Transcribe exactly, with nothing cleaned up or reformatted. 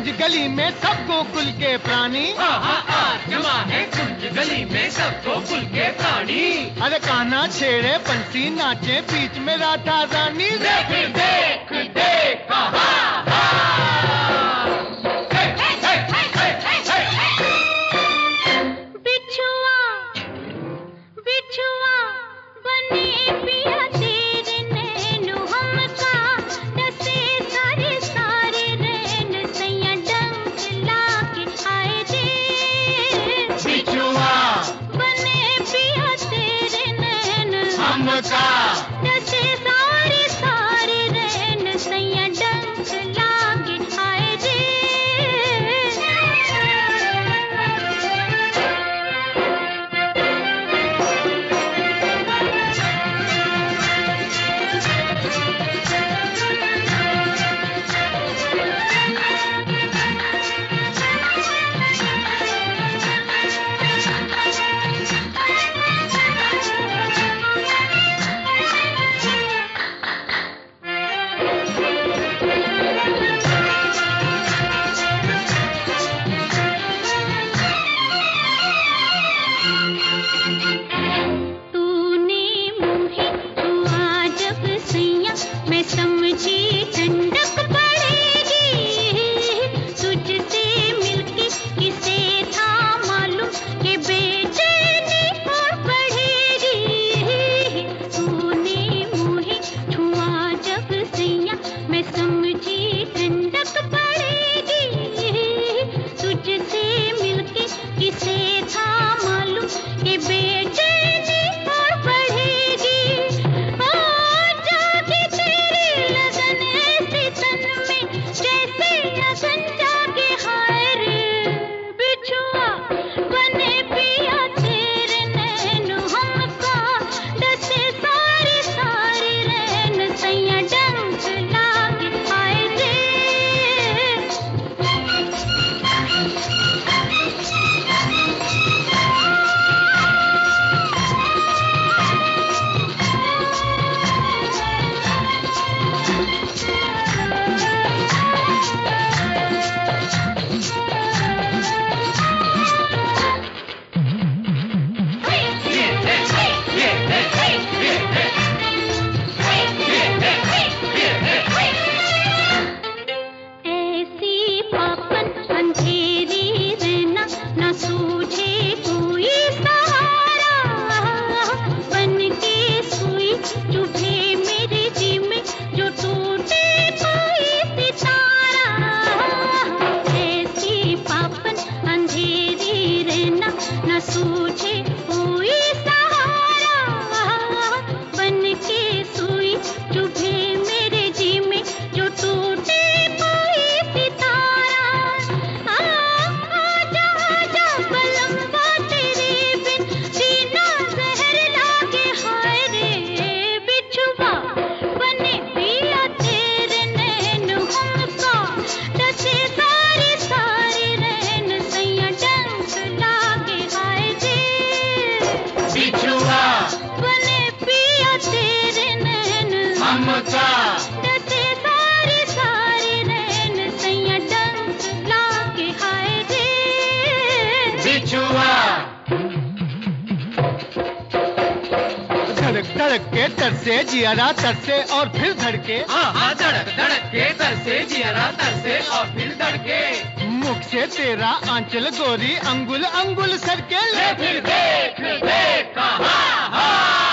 गली में सब गोकुल के प्राणी। हाँ हाँ आज जमा है कुंज गली में सब गोकुल के प्राणी। अरे कान्हा छेड़े बंसी नाचे बीच में राधा रानी। देख देख देख कहा धड़क के तरसे जियारा तरसे और फिर धड़के। हाँ हाँ धड़क धड़क के तरसे जियारा तरसे और फिर धड़के। मुख से तेरा आंचल गोरी अंगुल अंगुल सरके। ले फिर देख देख कहा